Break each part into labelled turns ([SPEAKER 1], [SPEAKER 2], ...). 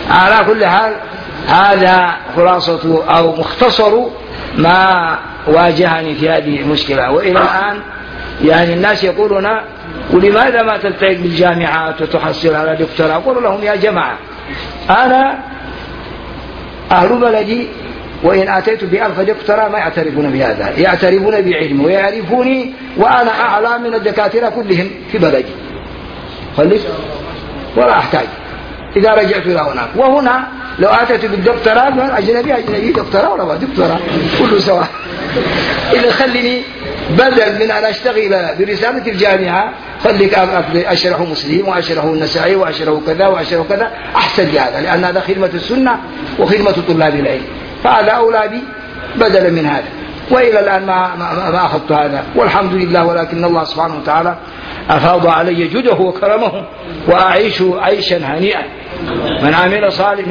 [SPEAKER 1] على كل حال هذا خلاصة أو مختصر ما واجهني في هذه المشكلة. وإلى الآن يعني الناس يقولون ولماذا ما تلتحق بالجامعات وتحصل على دكتوراه؟ أقول لهم يا جماعة أنا أهل بلدي وإن أتيت ب1000 دكتوراه ما يعترفون بهذا، يعترفون بعلمي ويعرفوني وأنا أعلى من الدكاترة كلهم في بلدي خلص ولا أحتاج إذا رجعت إلى هناك. وهنا لو أتيت بالدكتوراه أجنبي دكتوراه ولا دكتوراه كله سواء. إذا خليني بدل من أن أشتغل برسالة الجامعة خليك أشرح مسلم وأشرح النسائي وأشرح كذا وأشرح كذا أحسن لهذا، لأن هذا خدمة السنة وخدمة طلاب العلم، فهذا أولى بي بدلا من هذا. وإلى الآن ما أخذت هذا والحمد لله، ولكن الله سبحانه وتعالى أفاض علي جده وكرمه وأعيش عيشا هنيئا. من عمل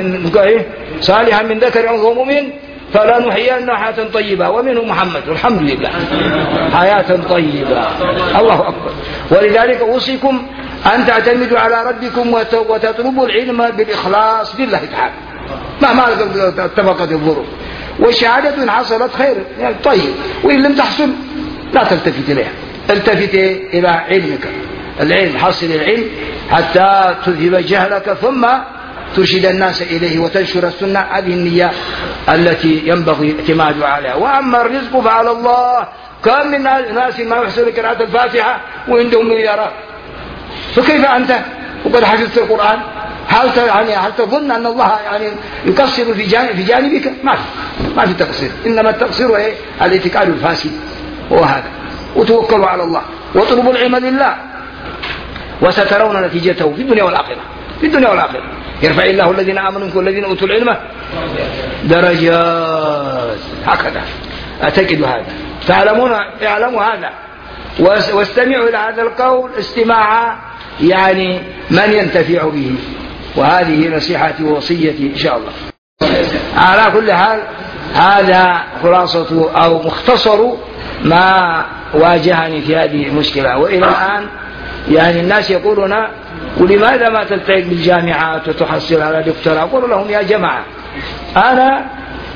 [SPEAKER 1] صالحا من ذكر أو مؤمن فلا نحيينه حياة طيبة، ومنه محمد الحمد لله حياة طيبة. الله أكبر. ولذلك أوصيكم أن تعتمدوا على ربكم وتطلبوا العلم بالإخلاص لله تعالى مهما اتفقت الظروف، والشهادة إن حصلت خير يعني طيب، وإن لم تحصل لا تلتفت إليها، التفت إلى علمك. العلم حصل العلم حتى تذهب جهلك ثم ترشد الناس إليه وتنشر السنة. هذه النية التي ينبغي الاعتماد عليها. وأما الرزق فعلى الله. كم من ناس ما يحسن قراءة الفاتحة وعندهم مليارات، فكيف أنت وقد حفظت القرآن؟ هل تظن أن الله يعني يقصر في جانبك؟ ما في تقصير، إنما التقصير هي الاعتقاد الفاسد وهذا. وتوكلوا على الله واطلبوا العلم لله وسترون نتيجته في الدنيا والآخرة. في الدنيا والآخرة يرفع الله الذين آمنوا منكم والذين أوتوا العلم درجات، هكذا أعتقد هذا. اعلموا هذا واستمعوا إلى هذا القول استماع يعني من ينتفع به، وهذه نصيحتي ووصيتي إن شاء الله. على كل حال هذا خلاصة أو مختصر ما واجهني في هذه المشكلة. وإلى الآن يعني الناس يقولون ولماذا ما تلتحق بالجامعات وتحصل على دكتوراه؟ أقول لهم يا جماعة أنا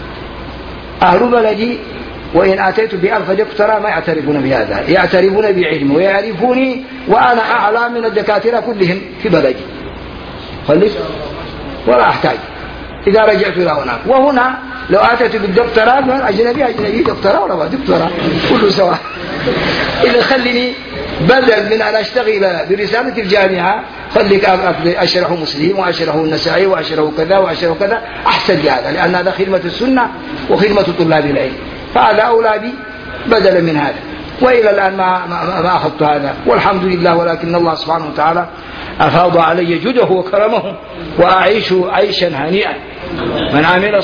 [SPEAKER 1] أهل بلدي وإن أتيت ب1000 دكتوراه ما يعترفون بهذا، يعترفون بعلمي ويعرفوني وأنا أعلى من الدكاترة كلهم في بلدي خلص ولا أحتاج إذا رجعت إلى هناك. وهنا لو أتيت بالدكتوراه أجنبي دكتوراه ولا دكتوراه كله سواء. إذا خليني بدل من أن أشتغل برسالة الجامعة خليك أشرح مسلم وأشرح النسائي وأشرح كذا وأشرح كذا أحسن لهذا، لأن هذا خدمة السنة وخدمة طلاب العلم، فهذا أولى بي بدلا من هذا. وإلى الآن ما أخذت هذا والحمد لله، ولكن الله سبحانه وتعالى أفاض علي جده وكرمه وأعيش عيشا هنيئا. من عمل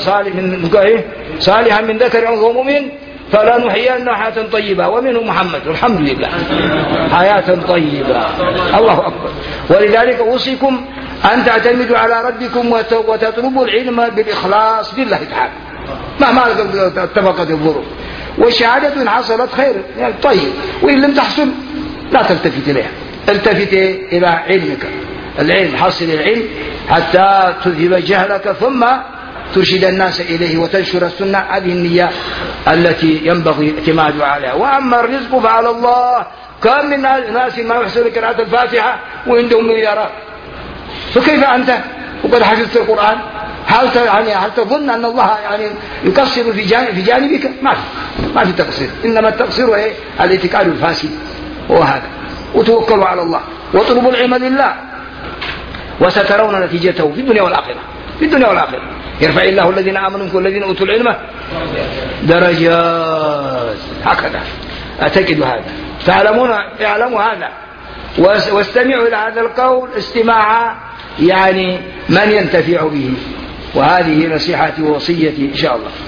[SPEAKER 1] صالحا من ذكر أو مؤمن فلا نحيينه حياة طيبة، ومنه محمد الحمد لله حياة طيبة. الله أكبر. ولذلك أوصيكم أن تعتمدوا على ربكم وتطلبوا العلم بالإخلاص لله تعالى مهما اتفقت الظروف، والشهادة إن حصلت خير يعني طيب، وإن لم تحصل لا تلتفت إليها، التفت إلى علمك. العلم حصل العلم حتى تذهب جهلك ثم ترشد الناس إليه وتنشر السنة. هذه النية التي ينبغي الاعتماد عليها. وأما الرزق فعلى الله. كم من ناس ما يحسن قراءة الفاتحة وعندهم مليارات، فكيف أنت وقد حفظت القرآن؟ هل تظن أن الله يعني يقصر في جانبك؟ ما في تقصير، إنما التقصير هي الاعتقاد الفاسد وهذا. وتوكلوا على الله واطلبوا العلم لله وسترون نتيجته في الدنيا والآخرة. في الدنيا والآخرة يرفع الله الذين آمنوا منكم والذين أوتوا العلم درجات، هكذا أعتقد هذا. اعلموا هذا واستمعوا إلى هذا القول استماع يعني من ينتفع به، وهذه نصيحتي ووصيتي إن شاء الله.